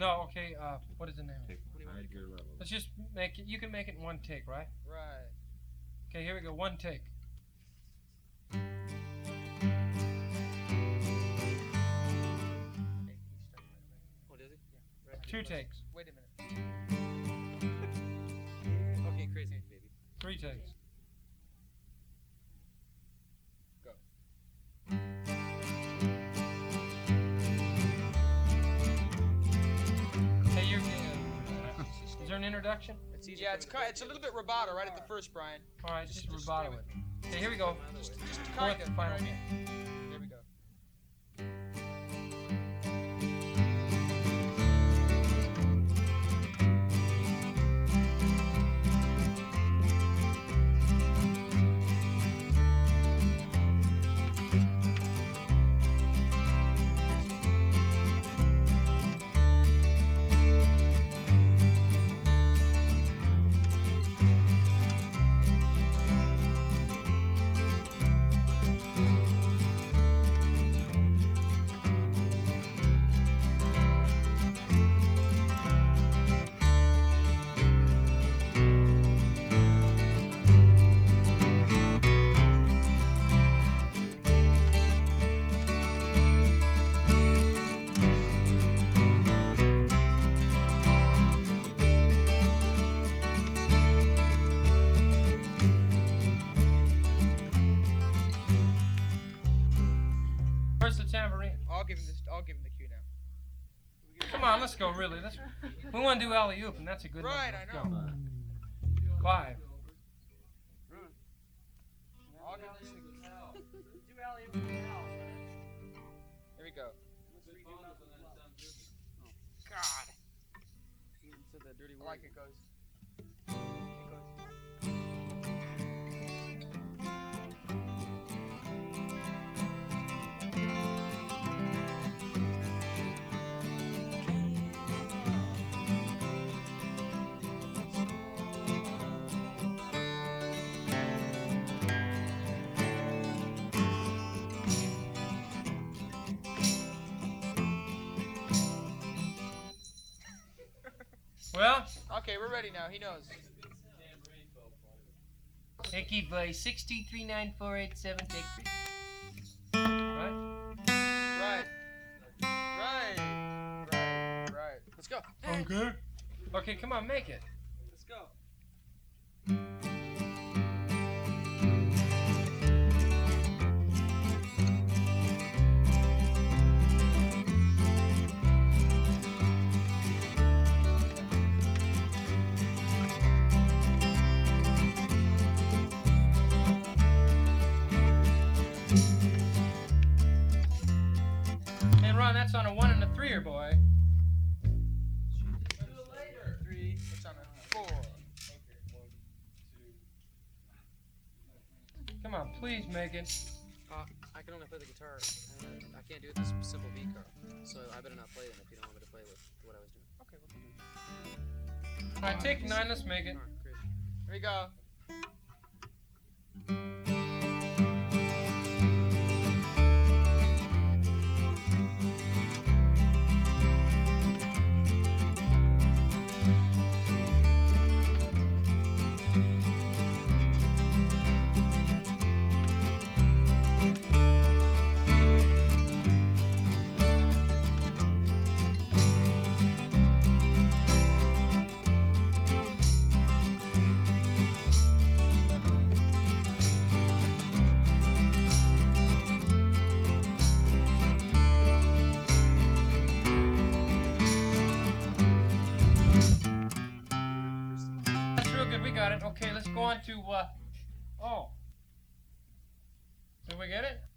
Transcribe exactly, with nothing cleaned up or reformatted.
No, okay, uh, what is the name? Take hide your level. Let's just make it, you can make it in one take, right? Right. Okay, here we go, one take. Oh, does he? Yeah. Right. Two takes. Wait a minute. Okay, crazy, baby. Three takes. Go. Hey, you're uh, is there an introduction? It's easy. Yeah, it's ki- it's a little bit rubato right at the first, Brian. All right, just, Just- just rubato scream it. Okay, here we go. Just, just Fourth kind and final. Right here. There we go. Where's the tambourine? I'll give him this. I'll give him the cue now. Come on, let's go, really. Let's, we want to do alley-oop, and that's a good Right, number. I Let's know. go. Five. I'll give him this. Here we go. God. I like it goes. It goes. Well, Okay, we're ready now. He knows. hey, keep by six two three nine four eight seven, take three. Right? Right. Right. Right. Right. Let's go. Okay. Okay, come on, make it. Let's go. Hey, Ron, that's on a one and a three-er, boy. Three. It's on a four. Come on, please make it. Uh, I can only play the guitar. And I can't do it this simple B chord. So I better not play them if you don't want me to play with what I was doing. Okay. We'll All right, take nine, let's make it. Alright, great. Here we go. That's real good, we got it. Okay, let's go on to, uh, oh. Did we get it?